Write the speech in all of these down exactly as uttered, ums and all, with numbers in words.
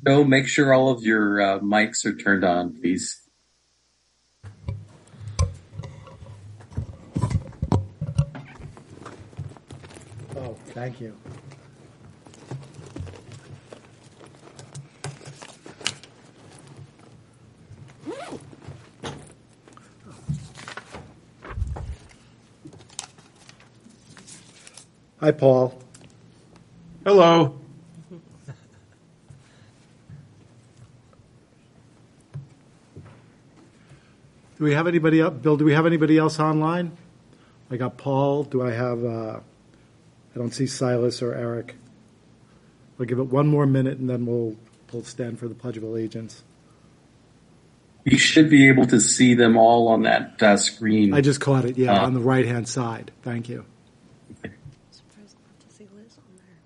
Joe, make sure all of your uh, mics are turned on, please. Oh, thank you. Hi, Paul. Hello. Do we have anybody else? Bill, do we have anybody else online? I got Paul. Do I have, uh, I don't see Silas or Eric. We'll give it one more minute and then we'll, we'll stand for the Pledge of Allegiance. You should be able to see them all on that uh, screen. I just caught it, yeah, uh, on the right-hand side. Thank you. Surprised not to see Liz on there.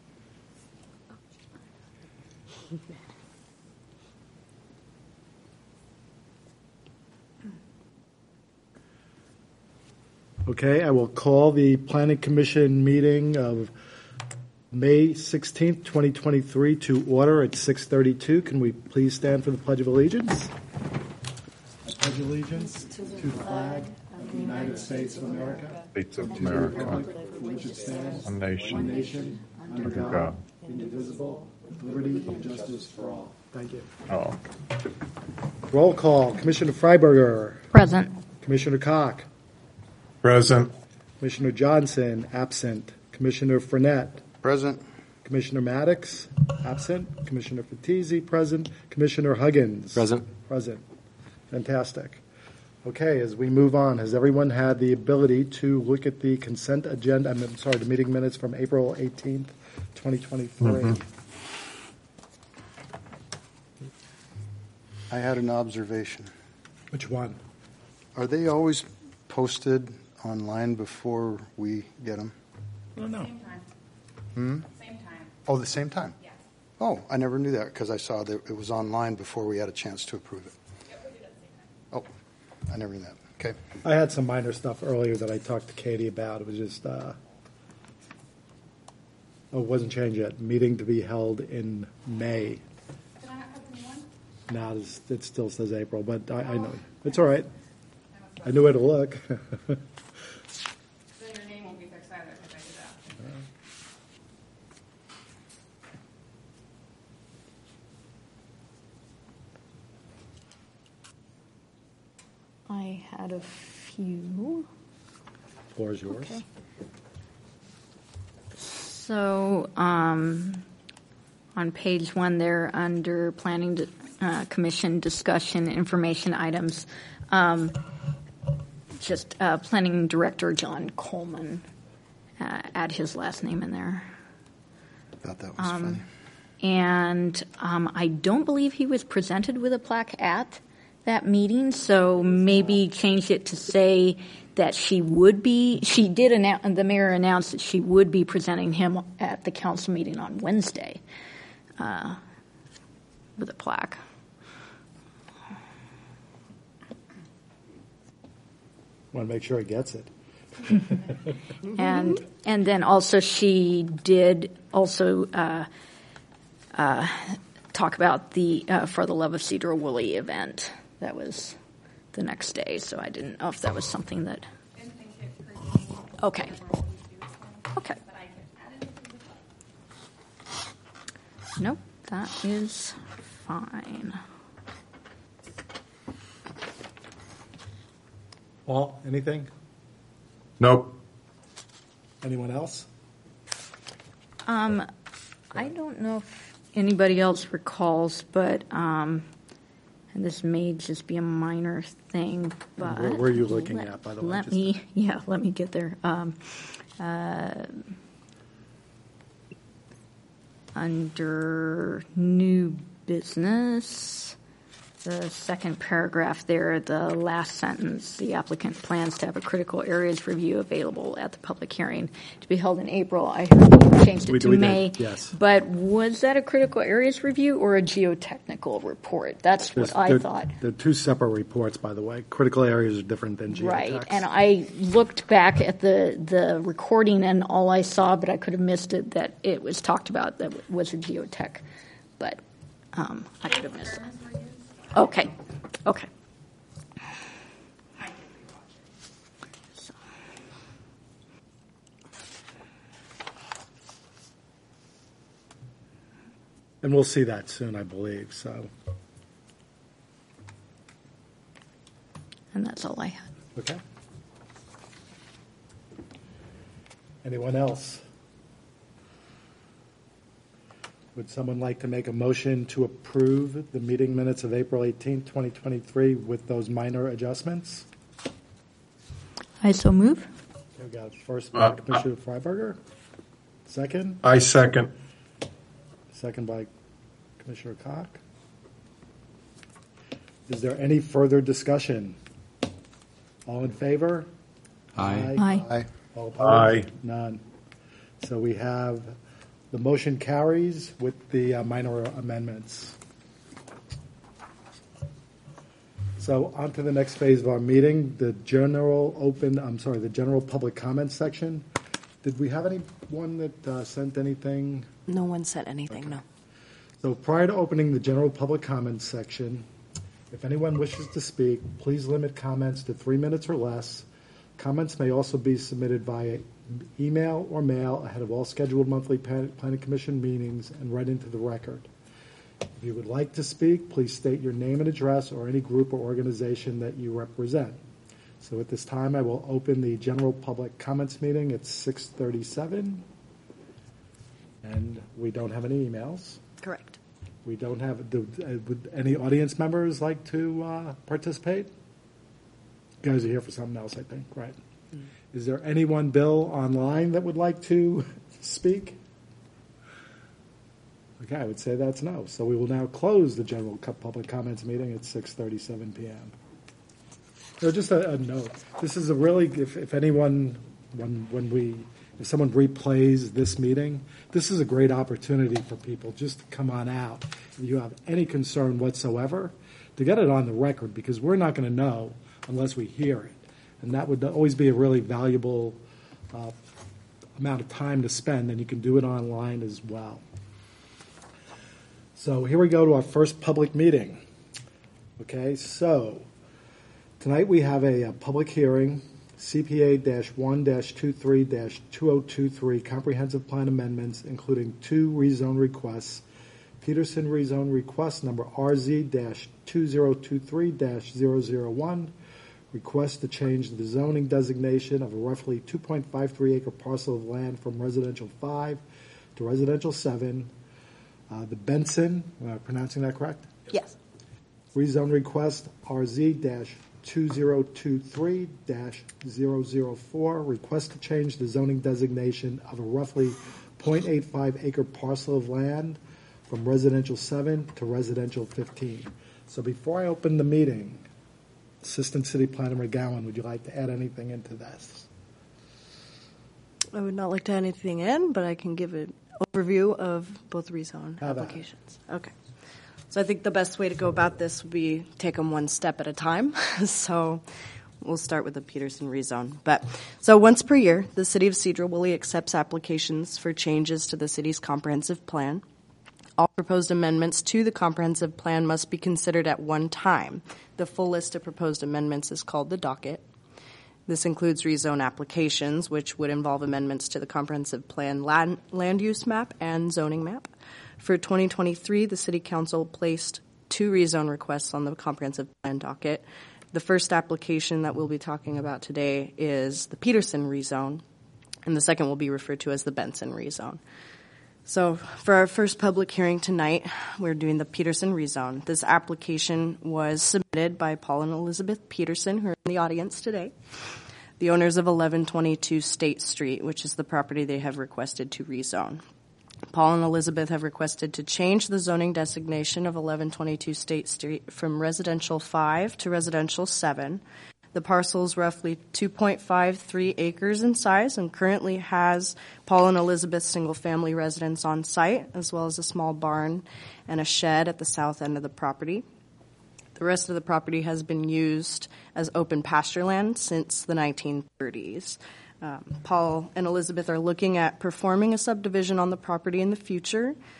Okay, I will call the Planning Commission meeting of May sixteenth, twenty twenty-three to order at six thirty-two. Can we please stand for the Pledge of Allegiance? I pledge allegiance to the flag of the United States of America, States of America, which it stands, one nation, one nation, under under God, God. indivisible, with liberty and justice for all. Thank you. Oh, Roll call. Commissioner Freiberger. Present. Commissioner Koch. present. Commissioner Johnson, absent. Commissioner Fournette. Present. Commissioner Maddox, absent. Commissioner Fatisi, present. Commissioner Huggins. Present. Present. Fantastic. Okay, as we move on, has everyone had the ability to look at the consent agenda, I'm sorry, the meeting minutes from April eighteenth, twenty twenty-three? Mhm. I had an observation. Which one? Are they always posted online before we get them? I don't know. Same time. Hmm? Same time. Oh, the same time? Yes. Oh, I never knew that because I saw that it was online before we had a chance to approve it. Yep, we did it at the same time. Oh, I never knew that. Okay. I had some minor stuff earlier that I talked to Katie about. It was just, uh, oh, it wasn't changed yet. Meeting to be held in May. Did I not have the new one? Now it's- it still says April, but I, I know. It's all right. I knew where to look. Then your name won't be fixed either because I did that. I had a few. Floor is yours. Okay. So, um, on page one there, under Planning di- uh, Commission discussion information items, um, just uh, Planning Director John Coleman, uh, add his last name in there. Thought that was funny. And um, I don't believe he was presented with a plaque at that meeting, so maybe change it to say that she would be, she did announce, the mayor announced that she would be presenting him at the council meeting on Wednesday uh, with a plaque. Want to make sure he gets it. And and then also she did also uh, uh, talk about the uh, For the Love of Cedar Woolley event. That was the next day, so I didn't know if that was something that. Didn't think it pertained to Okay. whatever we do, so- Okay. But I can add it if you would like. Nope, that is fine. Paul, anything? Nope. Anyone else? Um, I don't know if anybody else recalls, but um, and this may just be a minor thing, but Where were you looking let- at, by the way? Let Just- me, yeah, let me get there. Um, uh, under new business, the second paragraph there, the last sentence, the applicant plans to have a critical areas review available at the public hearing to be held in April. I heard you changed it We- to we did, May. yes. But was that a critical areas review or a geotechnical report? That's what There's- I they're- thought. They're two separate reports, by the way. Critical areas are different than geotech. Right, and I looked back at the, the recording and all I saw, but I could have missed it, that it was talked about that was a geotech. But Um, I could have missed that. Okay, okay. So. And we'll see that soon, I believe, so. And that's all I had. Okay. Anyone else? Would someone like to make a motion to approve the meeting minutes of April eighteenth, twenty twenty-three with those minor adjustments? I so move. Okay, we got first by Commissioner Freiberger. Second? I second. Second by Commissioner Koch. Is there any further discussion? All in favor? Aye. Aye. Aye. All opposed? Aye. None. So we have, the motion carries with the uh, minor amendments. So on to the next phase of our meeting, the general open, I'm sorry, the general public comment section. Did we have anyone that uh, sent anything? No one said anything, no. So prior to opening the general public comments section, if anyone wishes to speak, please limit comments to three minutes or less. Comments may also be submitted via email or mail ahead of all scheduled monthly Planning Commission meetings and read into the record. If you would like to speak, please state your name and address or any group or organization that you represent. So at this time, I will open the general public comments meeting at six thirty-seven. And we don't have any emails. Correct. We don't have, do, uh, would any audience members like to uh, participate? You guys are here for something else, I think, right? Mm. Is there anyone, Bill, online that would like to speak? Okay, I would say that's no. So we will now close the general public comments meeting at six thirty-seven p.m. So just a, a note, this is a really, if, if anyone, when, when we, if someone replays this meeting, this is a great opportunity for people just to come on out. If you have any concern whatsoever, to get it on the record, because we're not going to know unless we hear it. And that would always be a really valuable uh, amount of time to spend, and you can do it online as well. So here we go to our first public meeting. Okay, so tonight we have a, a public hearing, C P A one twenty-three dash two oh two three Comprehensive Plan Amendments, including two rezone requests. Peterson rezone request number R Z two zero two three dash zero zero one, request to change the zoning designation of a roughly two point five three acre parcel of land from residential five to residential seven. Uh, the Benson, am I pronouncing that correct? Yes. Rezone request R Z two zero two three dash zero zero four, request to change the zoning designation of a roughly zero point eight five acre parcel of land from residential seven to residential fifteen. So before I open the meeting, Assistant City Planner McGowan, would you like to add anything into this? I would not like to add anything in, but I can give an overview of both rezone How about applications. Okay. So I think the best way to go about this would be take them one step at a time. So we'll start with the Peterson rezone. But so once per year, the City of Cedarville accepts applications for changes to the city's comprehensive plan. All proposed amendments to the comprehensive plan must be considered at one time. The full list of proposed amendments is called the docket. This includes rezone applications, which would involve amendments to the comprehensive plan land, land use map and zoning map. For twenty twenty-three, the City Council placed two rezone requests on the comprehensive plan docket. The first application that we'll be talking about today is the Peterson rezone, and the second will be referred to as the Benson rezone. So for our first public hearing tonight, we're doing the Peterson rezone. This application was submitted by Paul and Elizabeth Peterson, who are in the audience today, the owners of eleven twenty-two State Street, which is the property they have requested to rezone. Paul and Elizabeth have requested to change the zoning designation of eleven twenty-two State Street from residential five to residential seven. The parcel is roughly two point five three acres in size and currently has Paul and Elizabeth's single-family residence on site, as well as a small barn and a shed at the south end of the property. The rest of the property has been used as open pasture land since the nineteen thirties. Um, Paul and Elizabeth are looking at performing a subdivision on the property in the future,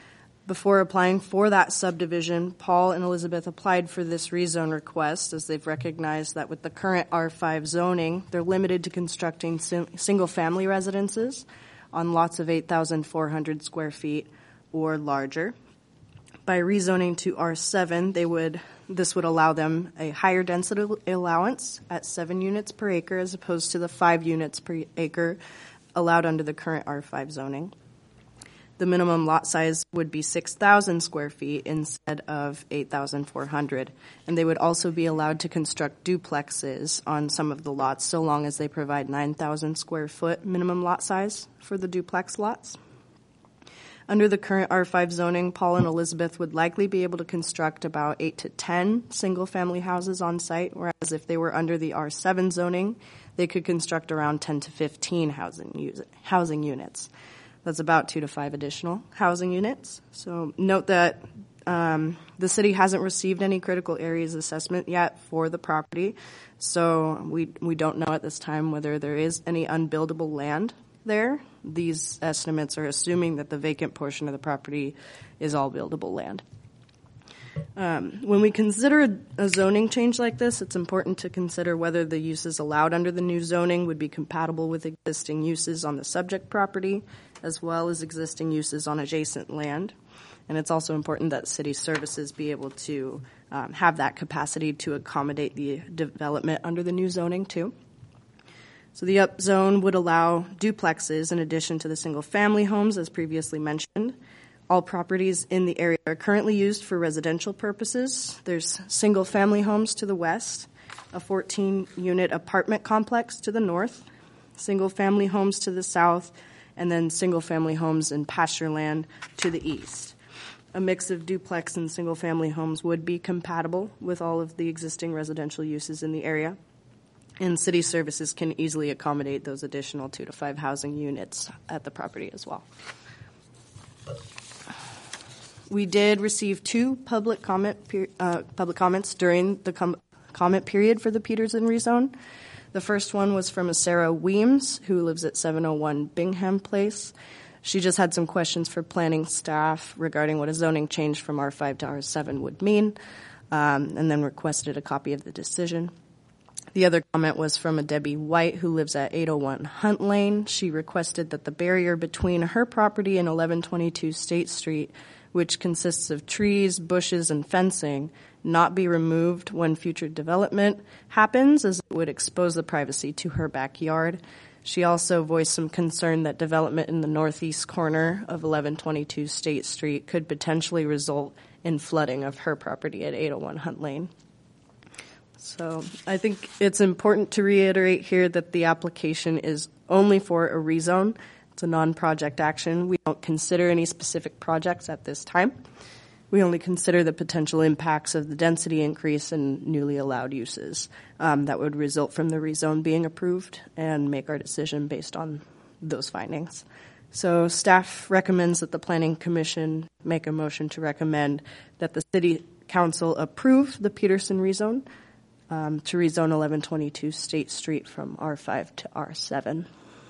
before applying for that subdivision, Paul and Elizabeth applied for this rezone request as they've recognized that with the current R five zoning, they're limited to constructing sim- single-family residences on lots of eight thousand four hundred square feet or larger. By rezoning to R seven, they would this would allow them a higher density allowance at seven units per acre as opposed to the five units per acre allowed under the current R five zoning. The minimum lot size would be six thousand square feet instead of eight thousand four hundred, and they would also be allowed to construct duplexes on some of the lots so long as they provide nine thousand square foot minimum lot size for the duplex lots. Under the current R five zoning, Paul and Elizabeth would likely be able to construct about eight to ten single-family houses on site, whereas if they were under the R seven zoning, they could construct around ten to fifteen housing, housing units. That's about two to five additional housing units. So note that um, the city hasn't received any critical areas assessment yet for the property, so we we don't know at this time whether there is any unbuildable land there. These estimates are assuming that the vacant portion of the property is all buildable land. Um, when we consider a, a zoning change like this, it's important to consider whether the uses allowed under the new zoning would be compatible with existing uses on the subject property, as well as existing uses on adjacent land. And it's also important that city services be able to um, have that capacity to accommodate the development under the new zoning too. So the up zone would allow duplexes in addition to the single-family homes, as previously mentioned. All properties in the area are currently used for residential purposes. There's single-family homes to the west, a fourteen-unit apartment complex to the north, single-family homes to the south, and then single-family homes and pasture land to the east. A mix of duplex and single-family homes would be compatible with all of the existing residential uses in the area. And city services can easily accommodate those additional two to five housing units at the property as well. We did receive two public comment per, uh, public comments during the com- comment period for the Peterson rezone. The first one was from a Sarah Weems, who lives at seven oh one Bingham Place. She just had some questions for planning staff regarding what a zoning change from R five to R seven would mean, um, and then requested a copy of the decision. The other comment was from a Debbie White, who lives at eight oh one Hunt Lane. She requested that the barrier between her property and eleven twenty-two State Street, which consists of trees, bushes, and fencing, not be removed when future development happens, as it would expose the privacy to her backyard. She also voiced some concern that development in the northeast corner of eleven twenty-two State Street could potentially result in flooding of her property at eight oh one Hunt Lane. So I think it's important to reiterate here that the application is only for a rezone. It's a non-project action. We don't consider any specific projects at this time. We only consider the potential impacts of the density increase and newly allowed uses um, that would result from the rezone being approved, and make our decision based on those findings. So staff recommends that the Planning Commission make a motion to recommend that the City Council approve the Peterson rezone um, to rezone eleven twenty-two State Street from R five to R seven.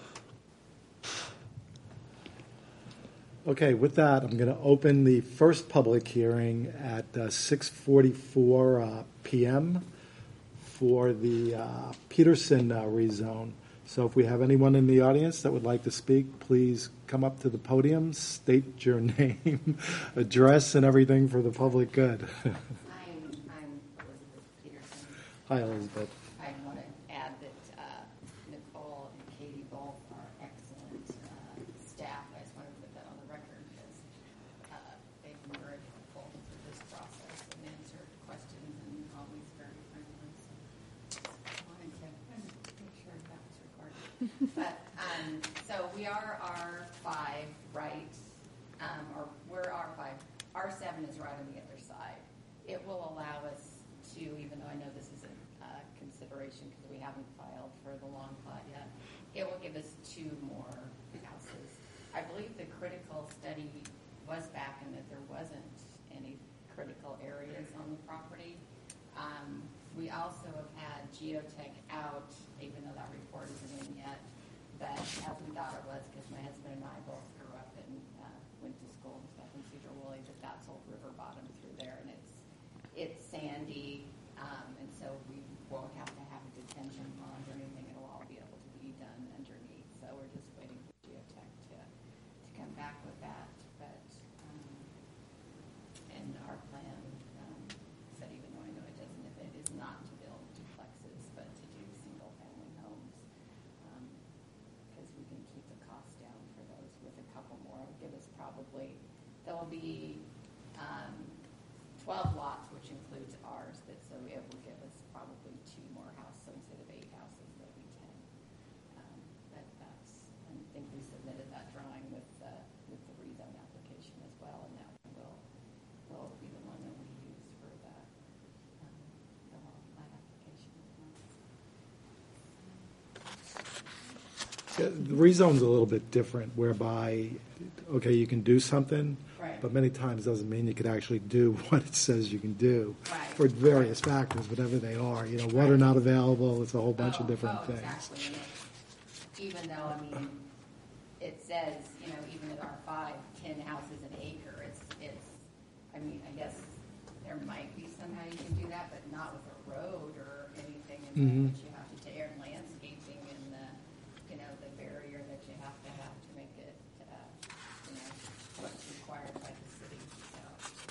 Okay, with that, I'm going to open the first public hearing at uh, six forty-four uh, p.m. for the uh, Peterson uh, rezone. So if we have anyone in the audience that would like to speak, please come up to the podium, state your name, address, and everything for the public good. I'm, I'm Elizabeth Peterson. Hi, Elizabeth. I want to add that uh, Nicole and Katie both are excellent uh, staff. I just want to put that on the record because uh, they've been very helpful through this process and answered questions and always very friendly. So I wanted to make sure that was recorded. But um, so we are R five, right? Um, or we're R five. R seven is right on the other side. It will allow us to, even though I know this isn't uh, consideration because we haven't filed for the long plot yet, it will give us two more houses. I believe the critical study was back in that there wasn't any critical areas on the property. Um, we also have had geotech out, even though that report isn't in yet, but as we thought it was, because my husband and I both grew up and uh, went to school and stuff in Cedar Woolley, that The rezone's a little bit different, whereby, okay, you can do something, Right. but many times doesn't mean you could actually do what it says you can do Right. for various factors, whatever they are. You know, water not available, it's a whole bunch of Oh, different oh, things. Exactly. And it- even though, I mean, it says, you know, even at R five, ten houses an acre, it's, it's, I mean, I guess there might be somehow you can do that, but not with a road or anything in there Mhm. that you have to take, and landscaping and the, you know, the barrier that you have to have to make it, uh, you know, what's required by the city, so.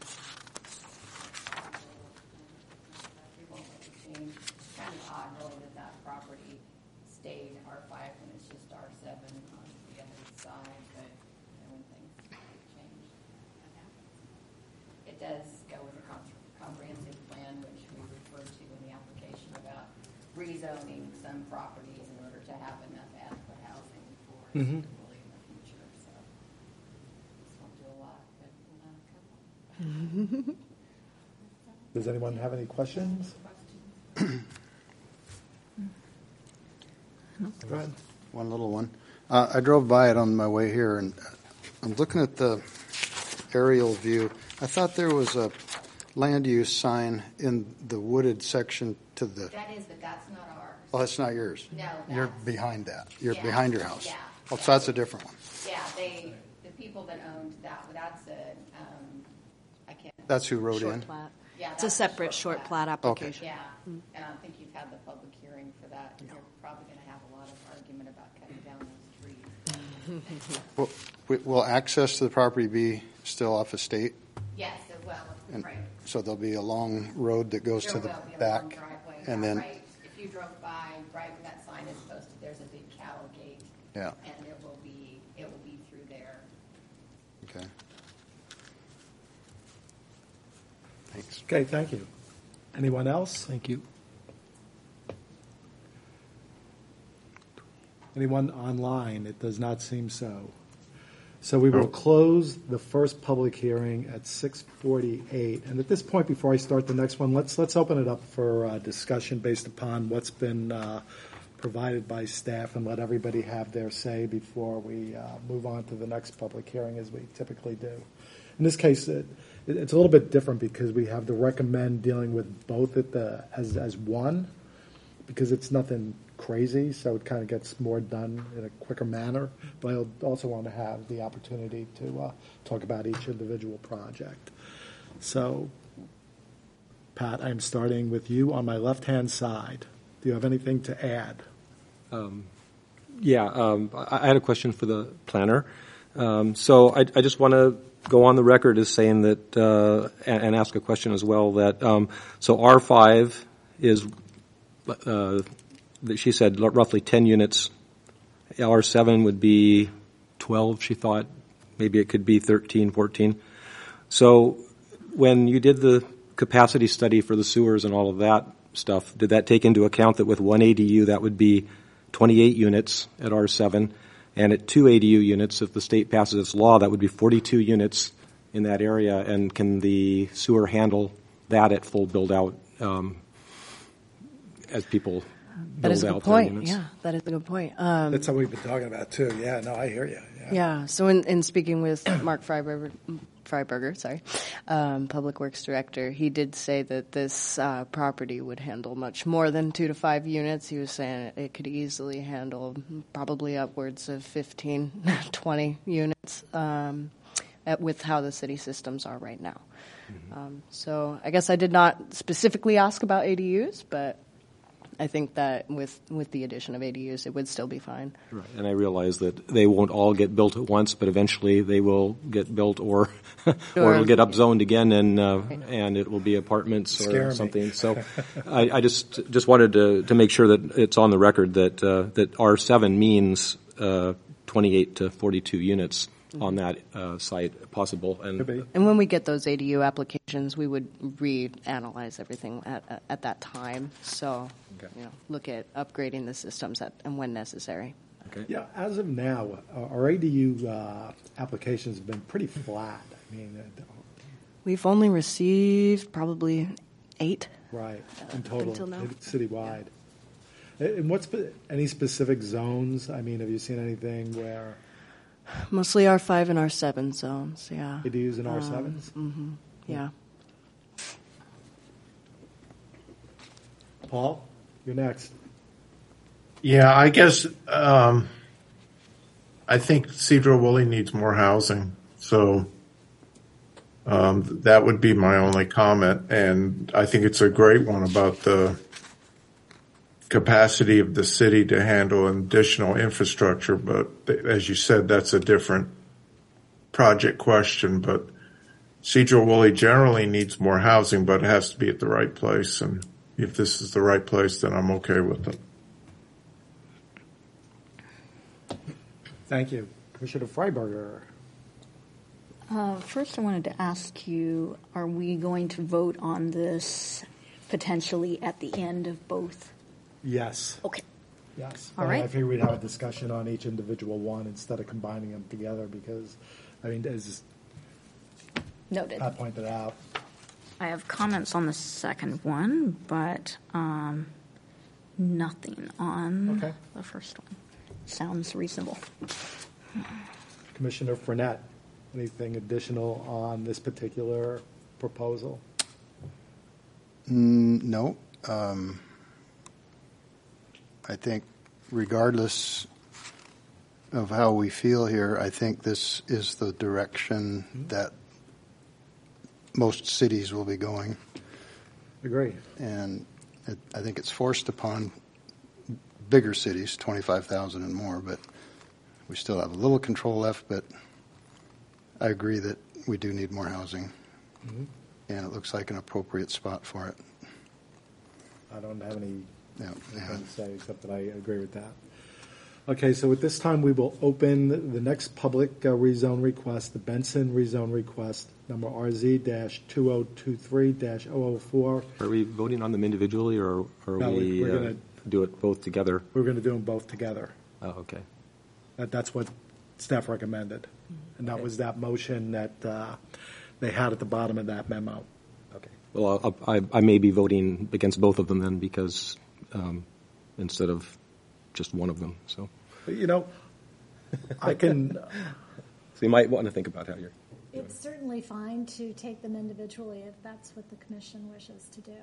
We won't let it change. Kind of odd, really, that that property stayed R five when it's just R seven on the other side, but you know, when things change, that happens. It does go with a com- comprehensive plan, which we refer to in the application about rezoning some properties in order to have enough adequate housing for Mhm. really in the future, so. This won't do a lot, but we'll have a couple. Does anyone have any questions? Go ahead. One little one. Uh, I drove by it on my way here, and I'm looking at the aerial view. I thought there was a land use sign in the wooded section to the, That is, but that's not ours. oh, that's not yours? No, You're that's- behind that. You're Yeah, behind your house. yeah, Oh, yeah. so that's a different one. Yeah, they, the people that owned that, that's a, um, I can't. That's who wrote Short in? plat. Yeah, It's a that's a separate short short plat. plat application. Yeah, and I don't think you've had the public hearing for that. You're probably gonna have a lot of argument about cutting down those trees. Will, will access to the property be still off of state? Yes, it will, And right. so there'll be a long road that goes There to the will be a long back? driveway, And yeah, then, right. If you drove by, right where that sign is posted, there's a big cattle gate. Yeah. And it will be, it will be through there. okay. Thanks. Okay, thank you. Anyone else? Thank you. Anyone online? It does not seem so. So we will close the first public hearing at six forty-eight. And at this point, before I start the next one, let's, let's open it up for uh, discussion based upon what's been uh, provided by staff, and let everybody have their say before we uh, move on to the next public hearing, as we typically do. In this case, it, it- it's a little bit different because we have to recommend dealing with both at the, as, as one, because it's nothing crazy, so it kind of gets more done in a quicker manner. But I also want to have the opportunity to uh, talk about each individual project. So, Pat, I'm starting with you on my left-hand side. Do you have anything to add? Yeah, um, I I had a question for the planner. Um, so I, I just want to go on the record as saying that, uh, and, and ask a question as well, that, um, so R five is, uh, that she said roughly ten units. R seven would be twelve, she thought. Maybe it could be thirteen, fourteen. So when you did the capacity study for the sewers and all of that stuff, did that take into account that with one A D U that would be twenty-eight units at R seven, and at two A D U units, if the state passes its law, that would be forty-two units in that area? And can the sewer handle that at full build-out um, as people That build is a out good their point. units? Yeah, that is a good point. Um, That's what we've been talking about, too. Yeah, no, I hear you. Yeah. Yeah. So in, in speaking with Mark Freiberger, Freiberger, sorry, um, Public Works Director, he did say that this uh, property would handle much more than two to five units. He was saying it could easily handle probably upwards of fifteen, twenty units um, at, with how the city systems are right now. Um, so I guess I did not specifically ask about A D Us, but I think that with, with the addition of A D Us, it would still be fine. Right. And I realize that they won't all get built at once, but eventually they will get built, or or Sure. it'll get upzoned again, and uh, and it will be apartments Scare or me. something. So I, I just just wanted to to make sure that it's on the record that uh, that R seven means uh, twenty-eight to forty-two units on that uh, site possible. And Could be. And when we get those A D U applications, we would reanalyze everything at, at, at that time. So, Okay. you know, look at upgrading the systems at, and when necessary. okay. Yeah, as of now, uh, our A D U uh, applications have been pretty flat. I mean, uh, We've only received probably eight. right, in total, Until now. citywide. And what's, spe- any specific zones? I mean, have you seen anything where Mostly R five and R seven zones, yeah. A D Us and R sevens? Mm-hmm, yeah. Paul, you're next. Yeah, I guess um, I think Cedro Woolley needs more housing, so um, that would be my only comment. And I think it's a great one about the capacity of the city to handle additional infrastructure. But as you said, that's a different project question. But Cedro Woolley generally needs more housing, but it has to be at the right place. And if this is the right place, then I'm okay with it. Thank you. Commissioner Freiberger. Uh, first, I wanted to ask you, are we going to vote on this potentially at the end of both? Yes. Okay. Yes. All I- right. I figured we'd have a discussion on each individual one instead of combining them together because, I mean, as Noted. Pat pointed out, I have comments on the second one, but um, nothing on Okay. the first one. Sounds reasonable. Commissioner Fournette, anything additional on this particular proposal? Mm, no. Um, I think regardless of how we feel here, I think this is the direction that most cities will be going. Agree. And it, I think it's forced upon bigger cities, twenty-five thousand and more, but we still have a little control left, but I agree that we do need more housing. Mhm. And it looks like an appropriate spot for it. I don't have any Yeah, yeah. anything to say except that I agree with that. Okay, so at this time, we will open the next public uh, rezone request, the Benson rezone request, number R Z two oh two three dash oh oh four. Are we voting on them individually, or are No, we- we we're uh, gonna- do it both together? We're going to do them both together. Oh, okay. That, that's what staff recommended. And that Okay. was that motion that uh, they had at the bottom of that memo. Okay. Well, I'll, I, I may be voting against both of them then, because um, instead of just one of them. So, But, you know, I can, so you might want to think about how you're. It's certainly fine to take them individually if that's what the commission wishes to do.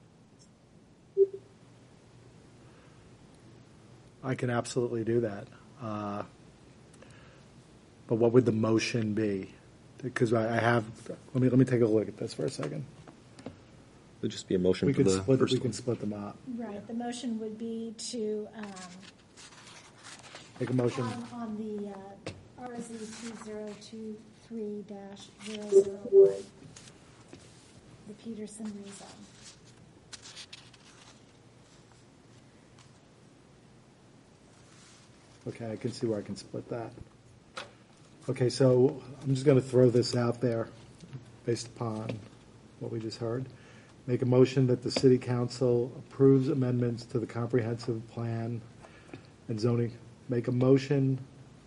I can absolutely do that. Uh, But what would the motion be? Because I I have, let me, let me take a look at this for a second. It'd just be a motion We for could the split, first we one. can split them up. Right, the motion would be to, um, Make a motion. on, on the, uh, R Z two zero two three dash zero zero one, the Peterson rezone. Okay, I can see where I can split that. Okay, so I'm just going to throw this out there based upon what we just heard. Make a motion that the city council approves amendments to the comprehensive plan and zoning. Make a motion.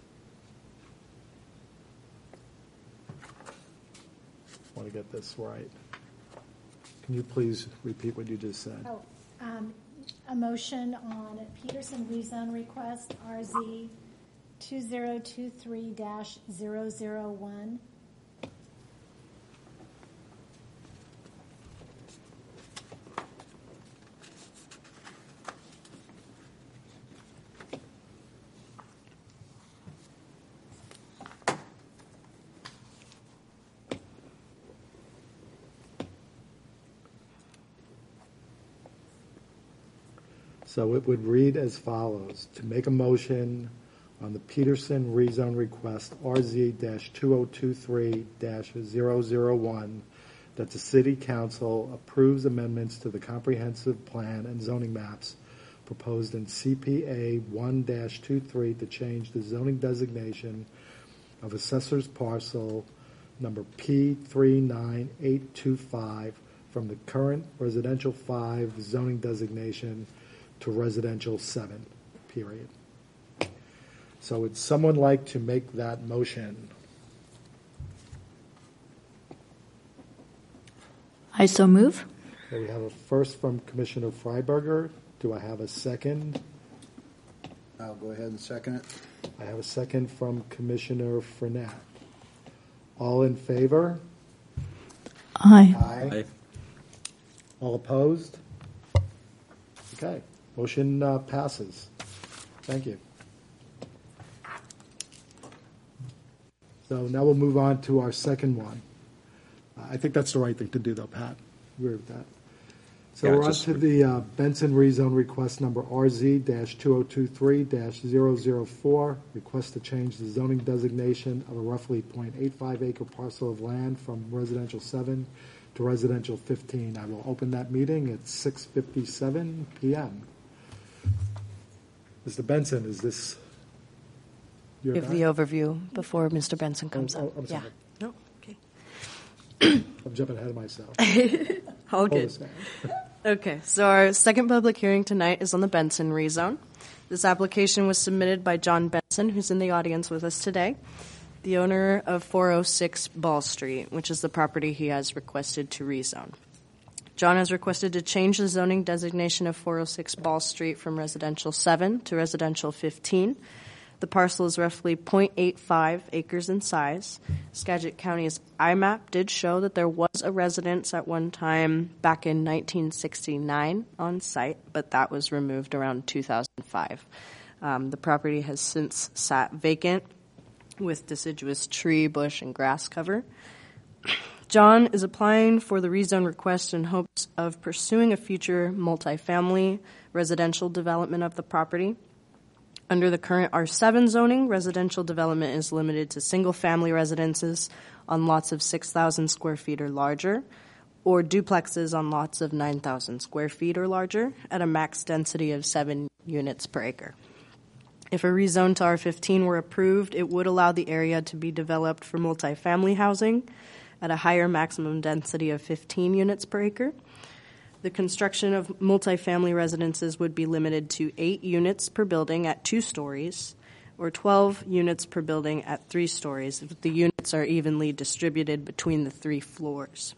I want to get this right. Can you please repeat what you just said? Oh, um, a motion on Peterson rezone request, R Z two zero two three dash zero zero one. So it would read as follows: to make a motion on the Peterson rezone request R Z two oh two three dash zero zero one that the city council approves amendments to the comprehensive plan and zoning maps proposed in C P A one dash twenty-three to change the zoning designation of assessor's parcel number P three nine eight two five from the current residential five zoning designation to residential seven, period. So would someone like to make that motion? I so move. Okay, we have a first from Commissioner Freiberger. Do I have a second? I'll go ahead and second it. I have a second from Commissioner Fournette. All in favor? Aye. Aye. All opposed? Okay, motion uh, passes. Thank you. So now we'll move on to our second one. Uh, I think that's the right thing to do, though, Pat. Agree with that. So Yeah, we're on just- to the uh, Benson rezone request number R Z two oh two three dash zero zero four. Request to change the zoning designation of a roughly point eight five acre parcel of land from residential seven to residential fifteen. I will open that meeting at six fifty-seven p.m. Mister Benson, is this your Give guy? the overview before Mister Benson comes Oh, up. oh, I'm sorry. Yeah. No, okay. I'm jumping ahead of myself. All Hold good. this down. Okay, so our second public hearing tonight is on the Benson rezone. This application was submitted by John Benson, who's in the audience with us today, the owner of four oh six Ball Street, which is the property he has requested to rezone. John has requested to change the zoning designation of four oh six Ball Street from residential seven to residential fifteen. The parcel is roughly point eight five acres in size. Skagit County's I MAP did show that there was a residence at one time back in nineteen sixty-nine on site, but that was removed around two thousand five. Um, the property has since sat vacant with deciduous tree, bush, and grass cover. John is applying for the rezone request in hopes of pursuing a future multifamily residential development of the property. Under the current R seven zoning, residential development is limited to single-family residences on lots of six thousand square feet or larger, or duplexes on lots of nine thousand square feet or larger at a max density of seven units per acre. If a rezone to R fifteen were approved, it would allow the area to be developed for multifamily housing at a higher maximum density of fifteen units per acre. The construction of multifamily residences would be limited to eight units per building at two stories, or twelve units per building at three stories if the units are evenly distributed between the three floors.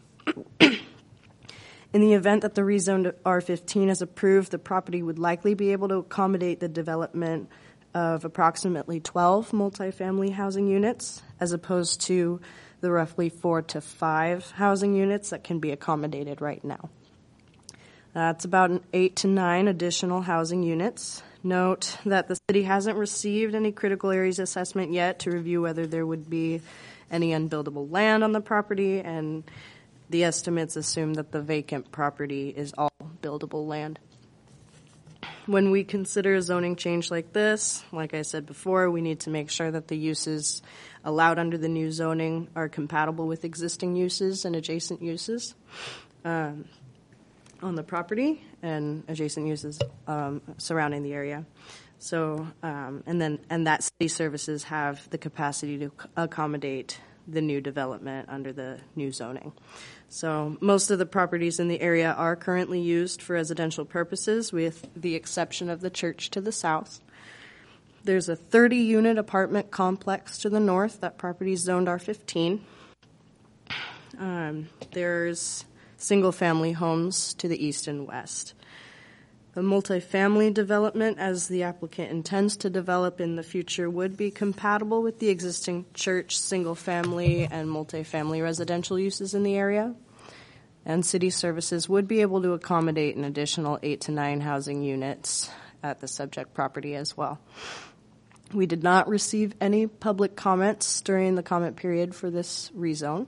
In the event that the rezoned R fifteen is approved, the property would likely be able to accommodate the development of approximately twelve multifamily housing units, as opposed to the roughly four to five housing units that can be accommodated right now. That's about an eight to nine additional housing units. Note that the city hasn't received any critical areas assessment yet to review whether there would be any unbuildable land on the property, and the estimates assume that the vacant property is all buildable land. When we consider a zoning change like this, like I said before, we need to make sure that the uses allowed under the new zoning are compatible with existing uses and adjacent uses um, on the property and adjacent uses um, surrounding the area. So, um, and then, and that city services have the capacity to accommodate the new development under the new zoning. So most of the properties in the area are currently used for residential purposes, with the exception of the church to the south. There's a thirty-unit apartment complex to the north. That property is zoned R fifteen. Um, there's single-family homes to the east and west. The multifamily development, as the applicant intends to develop in the future, would be compatible with the existing church, single-family, and multifamily residential uses in the area. And city services would be able to accommodate an additional eight to nine housing units at the subject property as well. We did not receive any public comments during the comment period for this rezone.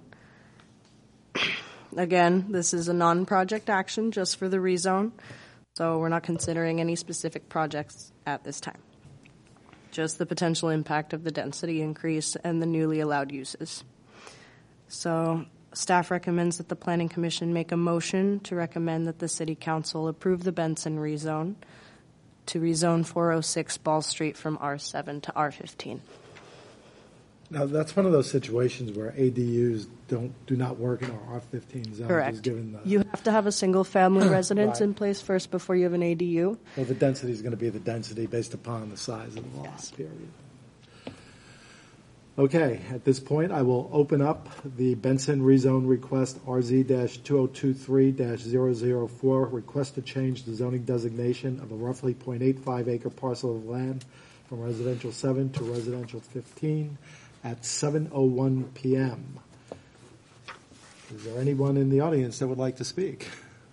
Again, this is a non-project action just for the rezone, so we're not considering any specific projects at this time. Just the potential impact of the density increase and the newly allowed uses. So staff recommends that the Planning Commission make a motion to recommend that the City Council approve the Benson rezone to rezone four oh six Ball Street from R seven to R fifteen. Now, that's one of those situations where A D Us don't, do not work in our R fifteen zone. Correct. Just given the, You have to have a single-family residence Right. in place first before you have an A D U. well, the density is going to be the density based upon the size of the lot, Yes. period. Okay, at this point, I will open up the Benson rezone request R Z two oh two three dash zero zero four, request to change the zoning designation of a roughly point eight five acre parcel of land from residential seven to residential fifteen at seven oh one p.m. Is there anyone in the audience that would like to speak?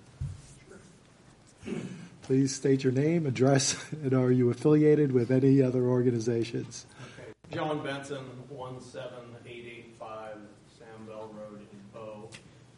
Please state your name, address, and are you affiliated with any other organizations? John Benson, one seven eight eight five Sam Bell Road in Bow.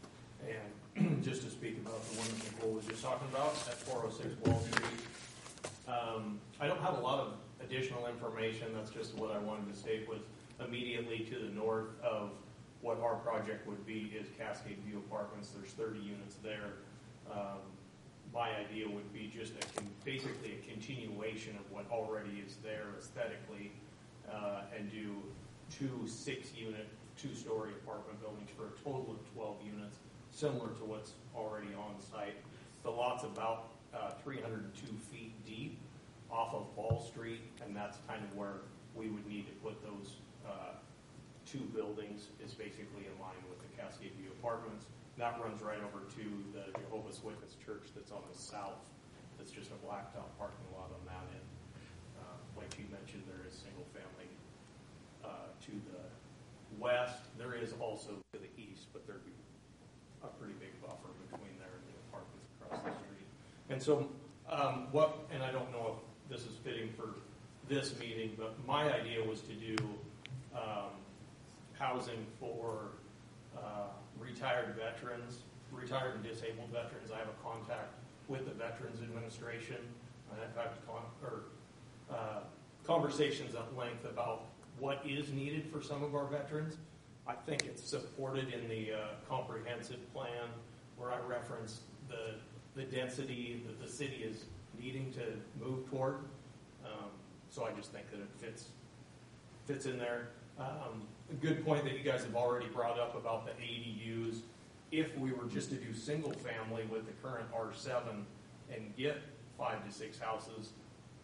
And just to speak about the one that Nicole was just talking about at four oh six Wall Street. Um, I don't have a lot of additional information. That's just what I wanted to state was immediately to the north of what our project would be is Cascade View Apartments. There's thirty units there. Um, my idea would be just a con- basically a continuation of what already is there aesthetically. Uh, and do two six-unit, two-story apartment buildings for a total of twelve units, similar to what's already on site. The lot's about uh, three hundred two feet deep off of Ball Street, and that's kind of where we would need to put those uh, two buildings is basically in line with the Cascade View Apartments. That runs right over to the Jehovah's Witness Church that's on the south. That's just a blacktop parking lot on that end. Uh, like you mentioned, there is single family uh, to the west. There is also to the east, but there'd be a pretty big buffer between there and the apartments across the street. And so, um, what, and I don't know if this is fitting for this meeting, but my idea was to do um, housing for uh, retired veterans, retired and disabled veterans. I have a contact with the Veterans Administration. I've had con- or Uh, conversations at length about what is needed for some of our veterans. I think it's supported in the uh, comprehensive plan where I reference the the density that the city is needing to move toward. Um, so I just think that it fits fits in there. Um, a good point that you guys have already brought up about the A D Us. If we were just to do single family with the current R seven and get five to six houses,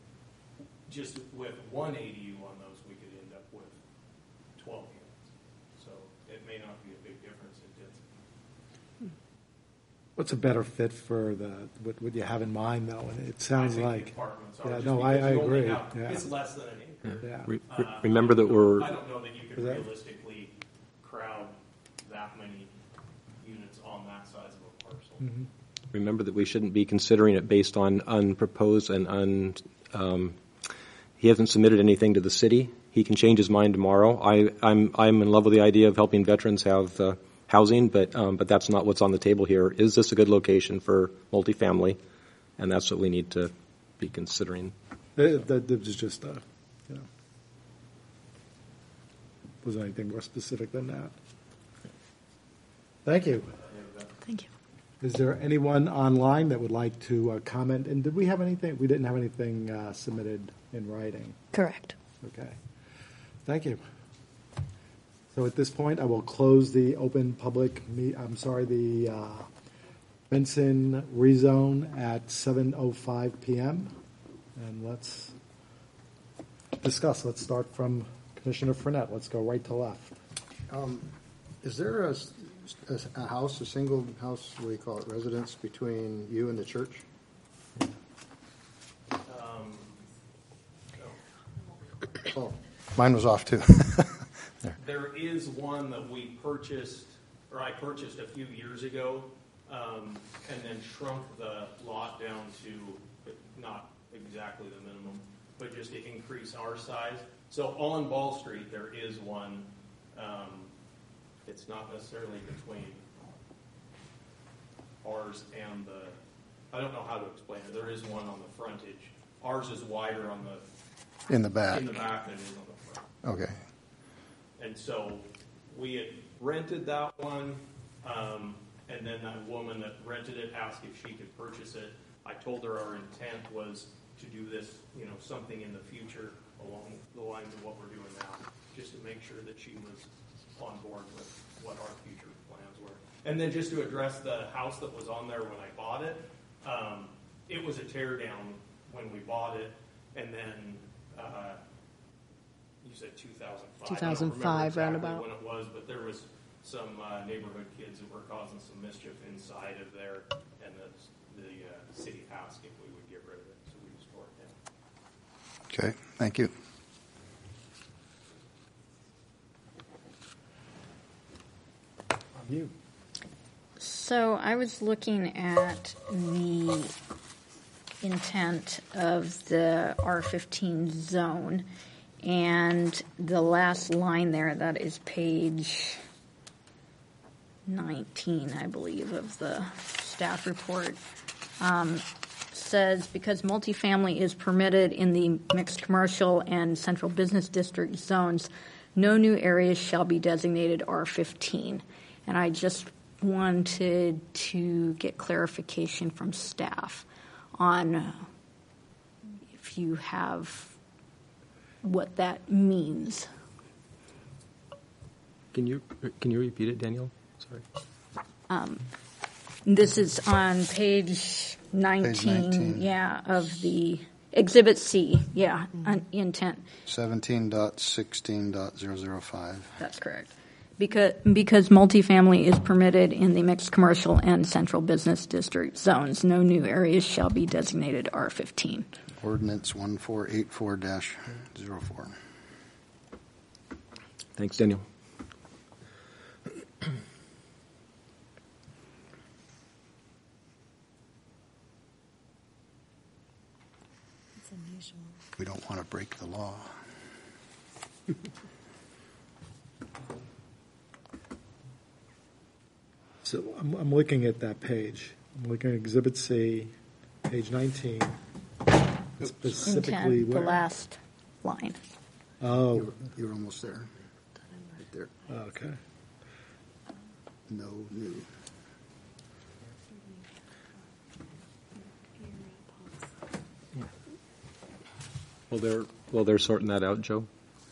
just with one A D U on those, we could end up with twelve units. So it may not be a big difference in density. What's a better fit for the what, what you have in mind, though? And it sounds I think like the apartments are yeah, just no, I, because I you only agree. have- Yeah. It's less than an acre. Yeah. Re- Uh, re- remember that we're I don't know that you could Is that- realistically crowd that many units on that size of a parcel. Mhm. remember that we shouldn't be considering it based on unproposed and un. Um, he hasn't submitted anything to the city. He can change his mind tomorrow. I, I'm I'm in love with the idea of helping veterans have uh, housing, but um, but that's not what's on the table here. Is this a good location for multifamily? And that's what we need to be considering. That, that, that was just, uh, you know, wasn't anything more specific than that. Thank you. Thank you. Is there anyone online that would like to uh, comment? And did we have anything? We didn't have anything uh, submitted in writing. Correct. Okay. Thank you. So at this point, I will close the open public meet. I'm sorry, the uh, Benson rezone at seven oh five p.m. And let's discuss. Let's start from Commissioner Fournette. Let's go right to left. Um, Is there a, a, a house, a single house, what do you call it, residence between you and the church? Um, Oh, mine was off too. There is one that we purchased, or I purchased a few years ago, um, and then shrunk the lot down to not exactly the minimum, but just to increase our size. So on Ball Street, there is one. Um, it's not necessarily between ours and the, I don't know how to explain it. There is one on the frontage. Ours is wider on the In the back. in the back than it is on the front. Okay. And so we had rented that one, um, and then that woman that rented it asked if she could purchase it. I told her our intent was to do this, you know, something in the future along the lines of what we're doing now, just to make sure that she was on board with what our future plans were. And then just to address the house that was on there when I bought it, um, it was a tear down when we bought it, and then uh, you said two thousand five. two thousand five I don't remember roundabout. exactly when it was, but there was some uh, neighborhood kids that were causing some mischief inside of there, and the, the uh, city asked if we would get rid of it, so we just tore it down. Okay, thank you. You. So I was looking at the intent of the R fifteen zone, and the last line there, that is page nineteen, I believe, of the staff report, um, says, because multifamily is permitted in the mixed commercial and central business district zones, no new areas shall be designated R fifteen. And I just wanted to get clarification from staff on if you have what that means. Can you can you repeat it, Daniel? Sorry. Um, this is on page nineteen, Page nineteen. yeah, of the Exhibit C, yeah, on intent. seventeen dot sixteen dot zero zero five. That's correct. Because, because multifamily is permitted in the mixed commercial and central business district zones, no new areas shall be designated R fifteen. Ordinance one four eight four dash zero four. Thanks, Daniel. It's unusual. We don't want to break the law. So I'm, I'm looking at that page. I'm looking at Exhibit C, page nineteen. Specifically Intent, the where? last line. Oh, You're, you're almost there. Right there. okay. No new. Well, they're well, they're sorting that out, Joe.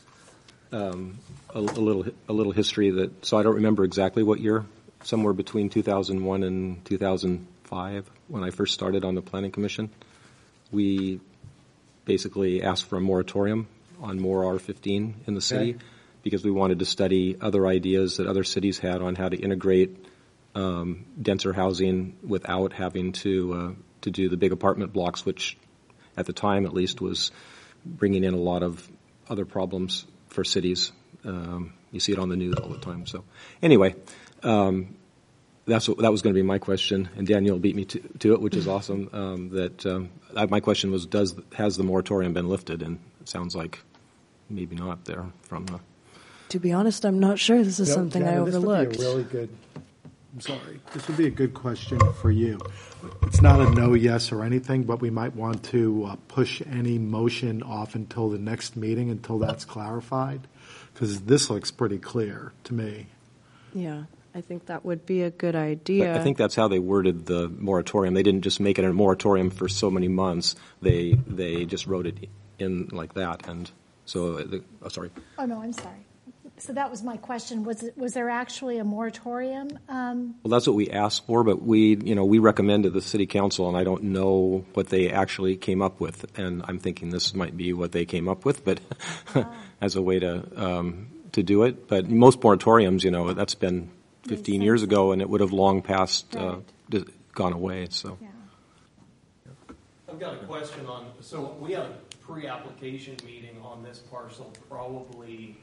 Um, a, a little a little history that so I don't remember exactly what year. Somewhere between two thousand one and two thousand five, when I first started on the Planning Commission, we basically asked for a moratorium on more R fifteen in the city Okay. because we wanted to study other ideas that other cities had on how to integrate um, denser housing without having to uh, to do the big apartment blocks, which at the time at least was bringing in a lot of other problems for cities. Um, you see it on the news all the time. So anyway. Um, that's what, that was going to be my question, and Daniel beat me to, to it, which is awesome. Um, that um, I, my question was, does has the moratorium been lifted? And it sounds like maybe not there from the. To be honest, I'm not sure. This is No, something I Jana, overlooked. This would be a really good, I'm sorry, this would be a good question for you. It's not a no, yes, or anything, but we might want to uh, push any motion off until the next meeting, until that's clarified, because this looks pretty clear to me. Yeah, I think that would be a good idea. I think that's how they worded the moratorium. They didn't just make it a moratorium for so many months. They they just wrote it in like that, and so the, oh, sorry. Oh, no, I'm sorry. So that was my question. Was it, was there actually a moratorium? Um, Well, that's what we asked for, but we, you know, we recommended the city council, and I don't know what they actually came up with. And I'm thinking this might be what they came up with, but as a way to um, to do it. But most moratoriums, you know, that's been fifteen years ago, and it would have long past uh, d- gone away. So. yeah. I've got a question on, so we had a pre-application meeting on this parcel probably,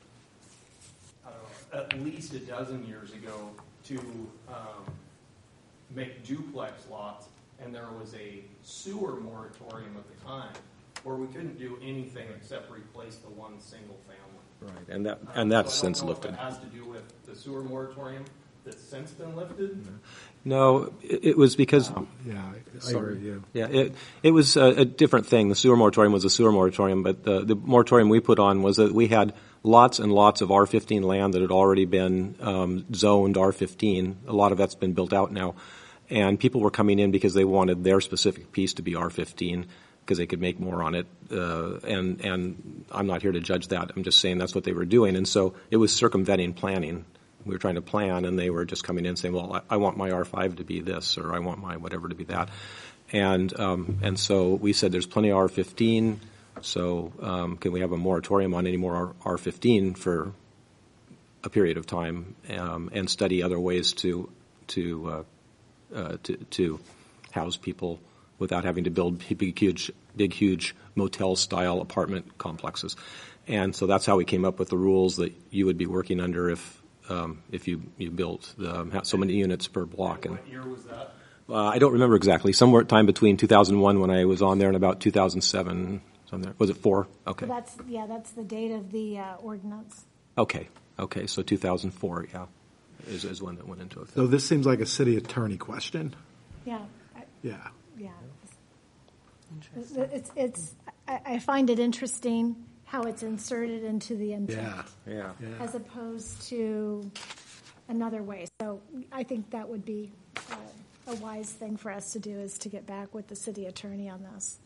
I don't know, at least a dozen years ago to um, make duplex lots, and there was a sewer moratorium at the time where we couldn't do anything except replace the one single family. Right, and that Um, and that's so I don't since know lifted. If it has to do with the sewer moratorium that's since been lifted. No, it, it was because. Yeah, I- I Sorry. agree with you. Yeah, it it was a, a different thing. The sewer moratorium was a sewer moratorium, but the, the moratorium we put on was that we had lots and lots of R fifteen land that had already been um, zoned R fifteen. A lot of that's been built out now, and people were coming in because they wanted their specific piece to be R fifteen because they could make more on it. Uh, and and I'm not here to judge that. I'm just saying that's what they were doing, and so it was circumventing planning. We were trying to plan, and they were just coming in and saying, well, I, I want my R five to be this, or I want my whatever to be that. And um, and so we said there's plenty of R fifteen So um, can we have a moratorium on any more R fifteen for a period of time um, and study other ways to to, uh, uh, to to house people without having to build big, huge, big, huge motel-style apartment complexes? And so that's how we came up with the rules that you would be working under if um, if you, you built the, so many units per block. And what year was that? Uh, I don't remember exactly. Somewhere time between two thousand one when I was on there and about two thousand seven. Something. Was it four? Okay. So that's, yeah, that's the date of the uh, ordinance. Okay. Okay. So two thousand four, yeah, is, is when that went into effect. So this seems like a city attorney question. Yeah. I- Yeah. Yeah. It's, it's, I I find it interesting how it's inserted into the intent. Yeah. Yeah. Yeah. As opposed to another way. So I think that would be uh, a wise thing for us to do, is to get back with the city attorney on this.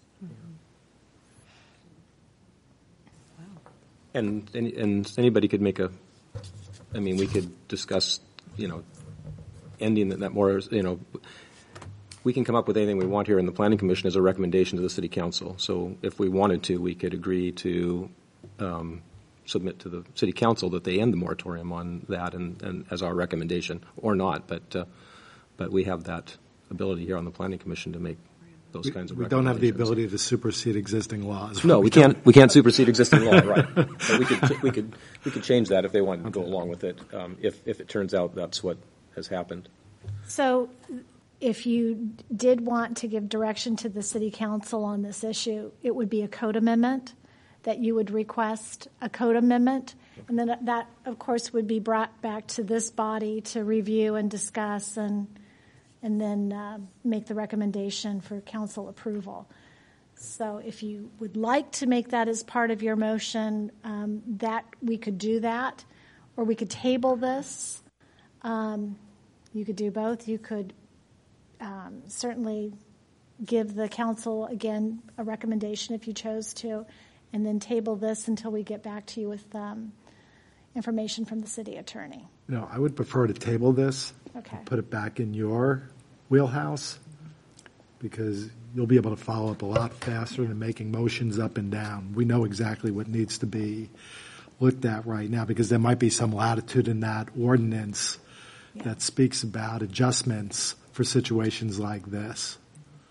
And, and and anybody could make a, I mean, we could discuss, you know, ending that, that more, you know, we can come up with anything we want here in the Planning Commission as a recommendation to the City Council. So if we wanted to, we could agree to um, submit to the City Council that they end the moratorium on that and, and as our recommendation, or not. But uh, but we have that ability here on the Planning Commission to make those We, kinds of we don't have the recommendations. ability to supersede existing laws. No, we can't. We can't supersede existing law, right? But we could. We could. We could change that if they wanted to go along with it. Um, if if it turns out that's what has happened. So if you did want to give direction to the city council on this issue, it would be a code amendment that you would request, a code amendment. And then that, of course, would be brought back to this body to review and discuss and and then uh, make the recommendation for council approval. So if you would like to make that as part of your motion, um, that we could do that, or we could table this. Um, you could do both. You could um, certainly give the council, again, a recommendation if you chose to, and then table this until we get back to you with um, information from the city attorney. No, I would prefer to table this. Okay. Put it back in your wheelhouse, because you'll be able to follow up a lot faster than making motions up and down. We know exactly what needs to be looked at right now, because there might be some latitude in that ordinance Yeah. that speaks about adjustments for situations like this.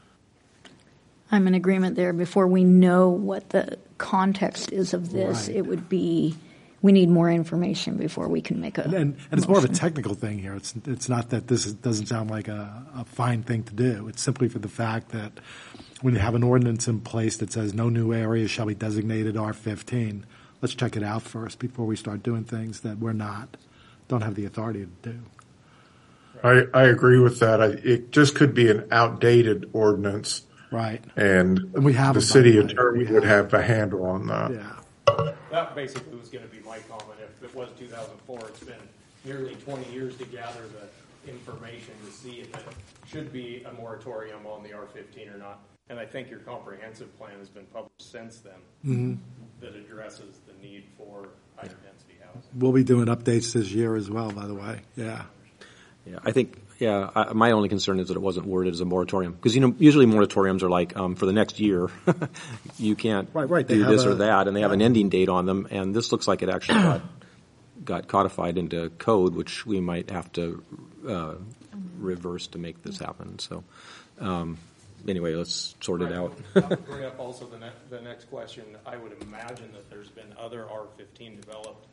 I'm in agreement there. Before we know what the context is of this, Right. it would be, we need more information before we can make a And, and, and it's more of a motion. technical thing here. It's it's not that this is, doesn't sound like a, a fine thing to do. It's simply for the fact that when you have an ordinance in place that says no new areas shall be designated R fifteen, let's check it out first before we start doing things that we're not, don't have the authority to do. I, I agree with that. I, it just could be an outdated ordinance, Right. and, And we have the them, by city the way. attorney We would have have a handle on that. Yeah. That basically was going to be my comment. If it was two thousand four, it's been nearly twenty years to gather the information to see if it should be a moratorium on the R fifteen or not. And I think your comprehensive plan has been published since then Mm-hmm. that addresses the need for higher density housing. We'll be doing updates this year as well, by the way. Yeah. Yeah, I think. Yeah, I, my only concern is that it wasn't worded as a moratorium, because you know usually moratoriums are like um, for the next year, you can't Right, right. They do have this a- or that, and they have an ending date on them. And this looks like it actually got got codified into code, which we might have to uh, reverse to make this happen. So um, anyway, let's sort it Right. out. That would bring up also the, ne- the next question. I would imagine that there's been other R fifteen developed,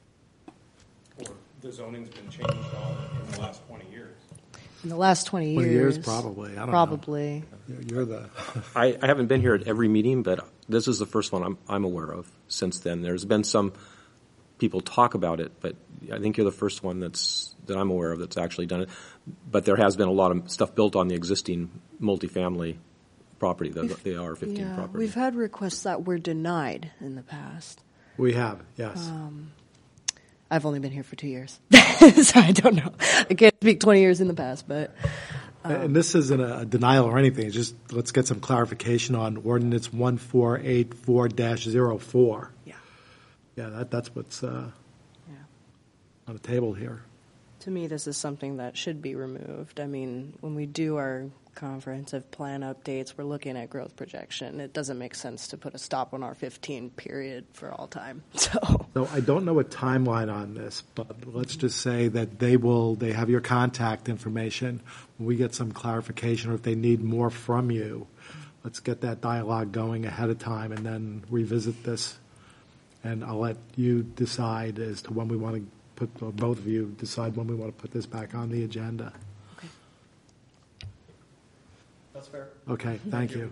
or the zoning's been changed on it in the last twenty years. In the last twenty years. twenty years, probably. I don't know. Probably. You're the. I, I haven't been here at every meeting, but this is the first one I'm, I'm aware of since then. There's been some people talk about it, but I think you're the first one that's that I'm aware of that's actually done it. But there has been a lot of stuff built on the existing multifamily property, the, the R fifteen Yeah, property. we've had requests that were denied in the past. We have, yes. Um, I've only been here for two years, so I don't know. I can't speak twenty years in the past, but And this isn't a denial or anything. It's just, let's get some clarification on ordinance one four eight four dash zero four. yeah, Yeah, that, that's what's uh, yeah. on the table here. To me, this is something that should be removed. I mean, when we do our comprehensive plan updates, we're looking at growth projection. It doesn't make sense to put a stop on R fifteen period for all time. So, So I don't know a timeline on this, but let's just say that they will, they have your contact information. When we get some clarification, or if they need more from you, let's get that dialogue going ahead of time and then revisit this. And I'll let you decide as to when we want to put, or both of you decide when we want to put this back on the agenda. okay. That's fair. Okay, thank you.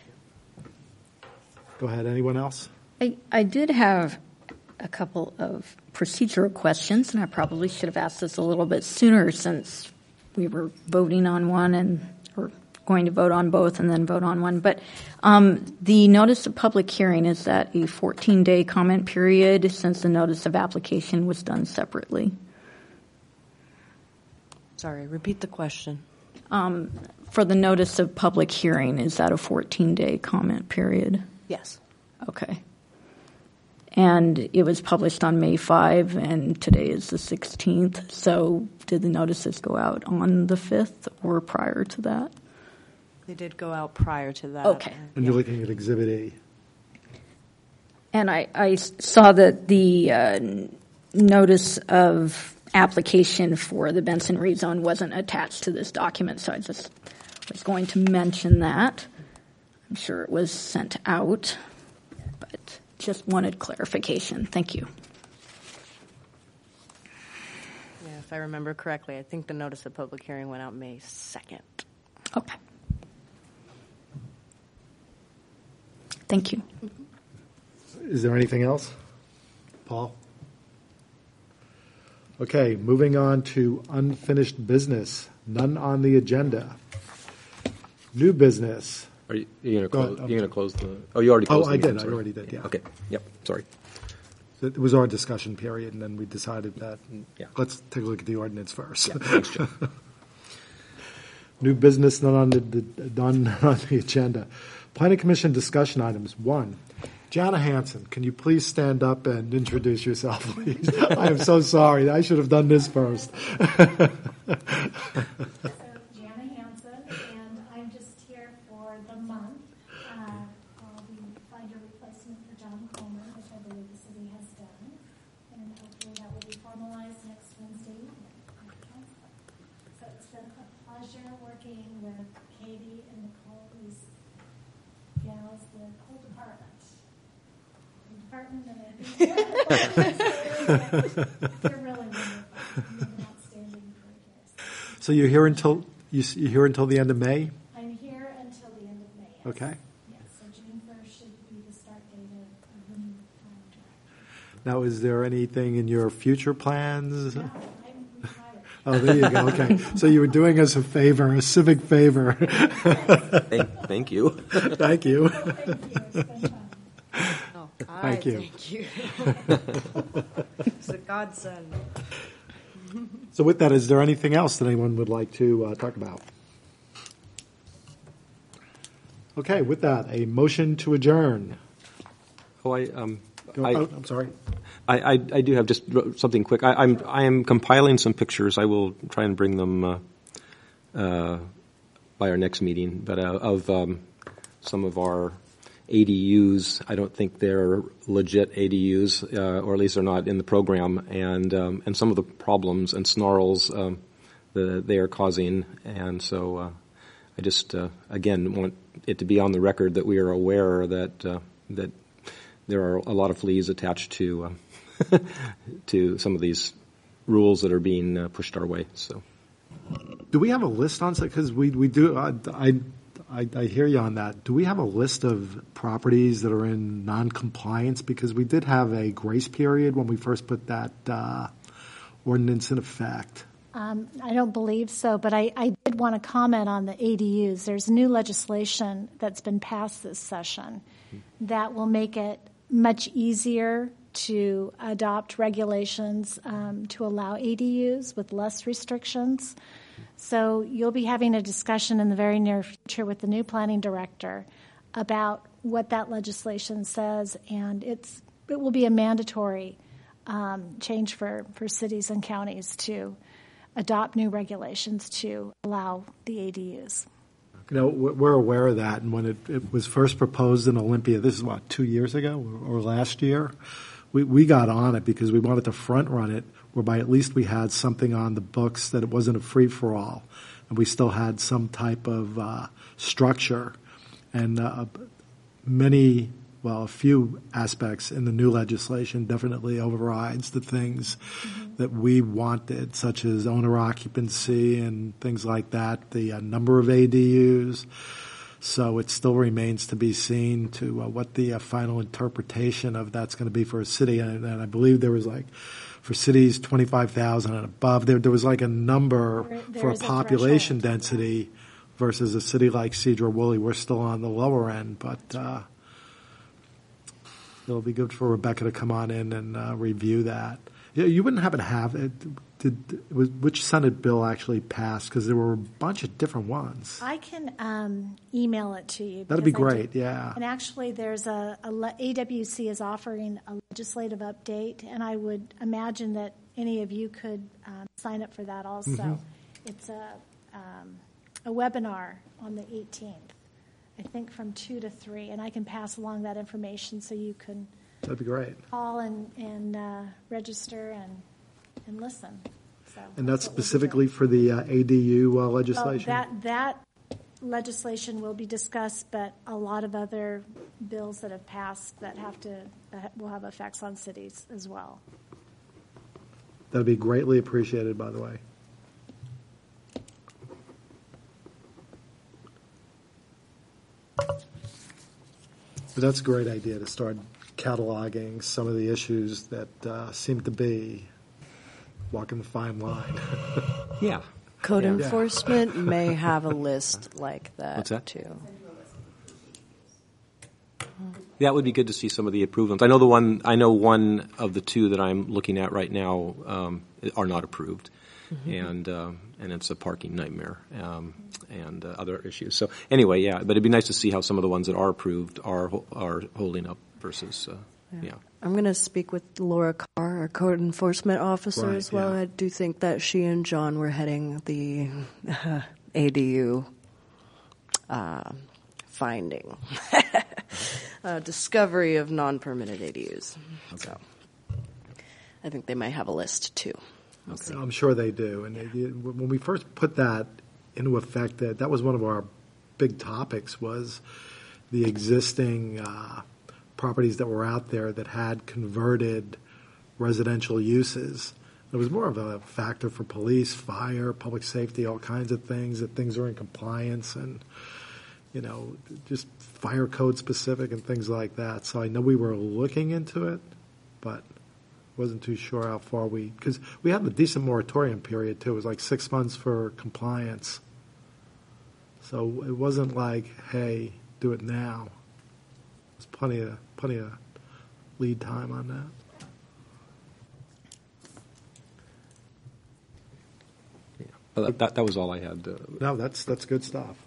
Go ahead, anyone else? I, I did have a couple of procedural questions, and I probably should have asked this a little bit sooner since we were voting on one and or going to vote on both and then vote on one. But um, the notice of public hearing, is that a fourteen-day comment period since the notice of application was done separately? Sorry, repeat the question. Um, for the notice of public hearing, is that a fourteen-day comment period? Yes. Okay. And it was published on May fifth, and today is the sixteenth. So did the notices go out on the fifth or prior to that? They did go out prior to that. Okay. And you're looking at Exhibit E. And I, I saw that the uh, notice of application for the Benson rezone wasn't attached to this document, so I just was going to mention that. I'm sure it was sent out, but just wanted clarification. Thank you. Yeah, if I remember correctly, I think the notice of public hearing went out May second. Okay. Thank you. Is there anything else? Paul? Okay, moving on to unfinished business. None on the agenda. New business. Are you, you Go going ahead, to I'm you're going to close the? Oh, you already Oh, closed. I the did. meeting, I sorry. already did, yeah. Okay. Yep. Sorry. It was our discussion period, and then we decided that, Yeah. let's take a look at the ordinance first. Yeah. Thanks, Jeff. New business, none on the, the- none on the agenda. Planning Commission discussion items. One, Jana Hansen, can you please stand up and introduce yourself, please? I am so sorry. I should have done this first. So Jana Hansen, and I'm just here for the month. Uh, while we find a replacement for John Coleman, which I believe the city has done, and hopefully that will be formalized next Wednesday evening. So it's been a pleasure working with Katie and Nicole, these gals, the whole department. Department and they're really wonderful. You have an outstanding career. So you're here until, you s- you're here until the end of May? I'm here until the end of May. Yes. Okay. Yes, so June first should be the start date of, of the new contract. Now, is there anything in your future plans? No, I'm retired. Oh, there you go. Okay. So you were doing us a favor, a civic favor. thank, thank you. Thank you. Thank you. It's been fun. Oh, Thank you. Thank you. It's a godsend. So with that, is there anything else that anyone would like to uh, talk about? Okay, with that, a motion to adjourn. Oh, I um. Go- I, oh, I'm sorry. I, I, I do have just something quick. I, I'm I am compiling some pictures. I will try and bring them uh, uh, by our next meeting. But uh, of um, some of our A D Us, I don't think they're legit A D Us, uh, or at least they're not in the program. And um, and some of the problems and snarls um, that they are causing. And so uh, I just uh, again want it to be on the record that we are aware that uh, that there are a lot of fleas attached to. Uh, to some of these rules that are being uh, pushed our way. So, Do we have a list on, because we, we do, I, I, I I hear you on that. Do we have a list of properties that are in non-compliance? Because we did have a grace period when we first put that uh, ordinance in effect. Um, I don't believe so, but I, I did want to comment on the A D Us. There's new legislation that's been passed this session that will make it much easier to adopt regulations um, to allow A D Us with less restrictions. So you'll be having a discussion in the very near future with the new planning director about what that legislation says, and it's it will be a mandatory um, change for, for cities and counties to adopt new regulations to allow the A D Us. You know, we're we're aware of that, and when it, it was first proposed in Olympia, this is what, two years ago or, or last year, we, we got on it because we wanted to front run it, whereby at least we had something on the books that it wasn't a free-for-all, and we still had some type of uh, structure. And uh, many, well, a few aspects in the new legislation definitely overrides the things mm-hmm. that we wanted, such as owner occupancy and things like that, the uh, number of A D Us. So it still remains to be seen to uh, what the uh, final interpretation of that's going to be for a city. And, and I believe there was like, for cities twenty-five thousand and above, there, there was like a number There- there for a is a population threshold. density versus a city like Cedar-Woolley. We're still on the lower end, but uh, it'll be good for Rebecca to come on in and uh, review that. Yeah, you wouldn't happen to have it. Did was, which Senate bill actually passed? Because there were a bunch of different ones. I can um, email it to you. That'd be because I great. do- Yeah. And actually, there's a, a le- A W C is offering a legislative update, and I would imagine that any of you could um, sign up for that also. Mm-hmm. It's a um, a webinar on the eighteenth, I think from two to three, and I can pass along that information so you can That'd be great. call and and uh, register and and listen. So And that's what we'll be specifically doing. for the uh, A D U uh, Well, legislation. that, that legislation will be discussed, but a lot of other bills that have passed that have to, that will have effects on cities as well. That'd be greatly appreciated, by the way. But that's a great idea to start cataloging some of the issues that uh, seem to be walking the fine line. Yeah. Code Yeah. enforcement may have a list like that, What's that? too. That would be good to see some of the approved ones. I know the one, I know one of the two that I'm looking at right now um, are not approved. And um, and it's a parking nightmare um, and uh, other issues. So anyway, yeah, but it'd be nice to see how some of the ones that are approved are ho- are holding up versus, uh, yeah. I'm going to speak with Laura Carr, our code enforcement officer, Right, as well. yeah. I do think that she and John were heading the uh, A D U uh, finding, uh, discovery of non-permitted A D Us. So I think they might have a list, too. We'll see. I'm sure they do. And they, when we first put that into effect, that, that was one of our big topics was the existing uh, properties that were out there that had converted residential uses. It was more of a factor for police, fire, public safety, all kinds of things, that things are in compliance and, you know, just fire code specific and things like that. So I know we were looking into it, but wasn't too sure how far we, because we had a decent moratorium period too. It was like six months for compliance. So it wasn't like, hey, do it now. There's plenty of plenty of lead time on that. But that, that was all I had. Uh, No, that's that's good stuff.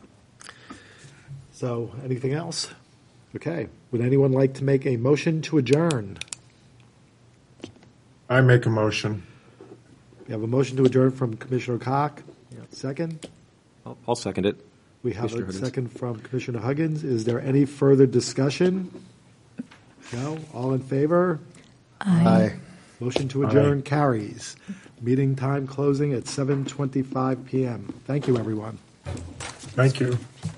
So anything else? Okay. Would anyone like to make a motion to adjourn? I make a motion. We have a motion to adjourn from Commissioner Koch. Second. I'll, I'll second it. We have Commissioner a Huggins. second from Commissioner Huggins. Is there any further discussion? No? All in favor? Aye. Motion to adjourn carries. Meeting time closing at seven twenty-five p.m. Thank you, everyone. Thank you.